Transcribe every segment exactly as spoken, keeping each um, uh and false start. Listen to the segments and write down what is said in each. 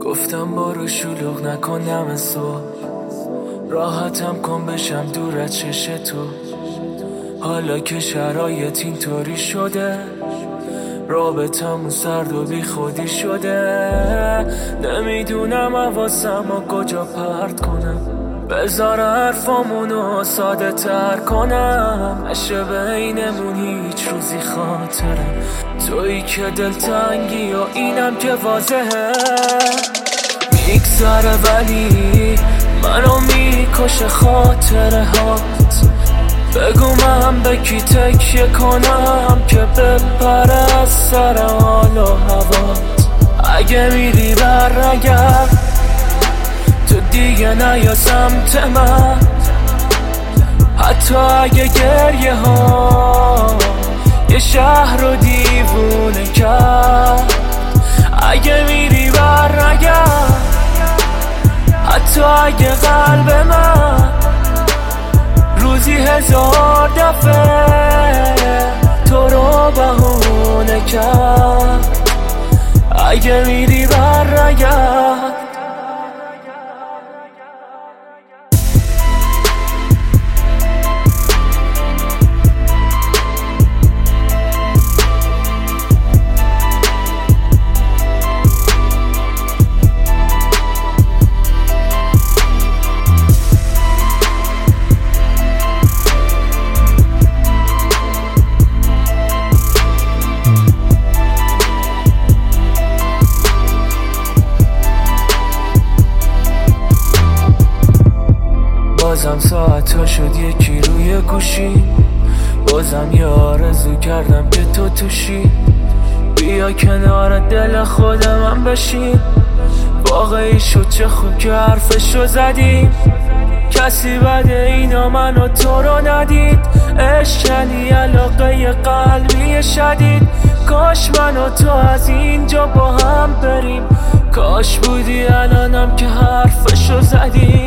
گفتم برو شلوغ نکنم صبح، راحتم کن بشم دور از چش تو. حالا که شرایط اینطوری شده، رابطمون سرد و بی خودی شده. نمیدونم حواسم و کجا پرت کنم، بذار حرفامونو ساده تر کنم. نشه بینمون هیچ روزی خاطره، تویی که دلتنگی و اینم که واضحه. میگذره ولی منو میکشه خاطره هات. بگو من به کی تکیه کنم که بپره از سر حال و هوات. اگه میری برنگرد تو دیگه نیا سمت من، حتی اگه گریه ها یه شهر رو دیوونه کرد. اگه میری برنگرد، حتی اگه قلب من روزی هزار دفعه تو رو بهونه کرد. اگه میری برنگرد. بازم ساعت ها شد یکی روی گوشی، بازم یه آرزو کردم که تو توشی. بیا کنار دل خود من بشین، واقعی شد چه خوب که حرفشو زدیم. کسی بده اینا منو تو رو ندید، عشق یعنی علاقه قلبی شدید. کاش من و تو از اینجا با هم بریم، کاش بودی الانم که حرفشو زدیم.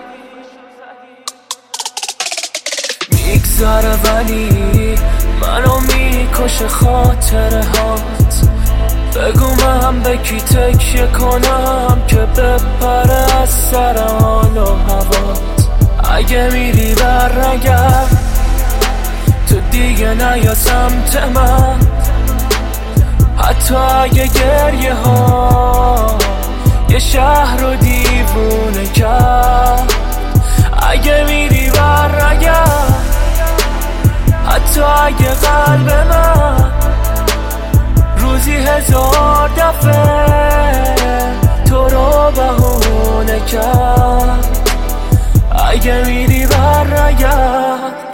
میگذره ولی منو میکشه خاطره هات. بگو من به کی تکیه کنم که بپره از سر حال و هوات. اگه میری برنگرد تو دیگه نیا سمت من، حتی اگه گریه ها یه شهر رو دیوونه کرد. اگه میری برنگرد، حتی اگه قلب من روزی هزار دفعه تو رو بهونه کرد. اگه میری برنگرد.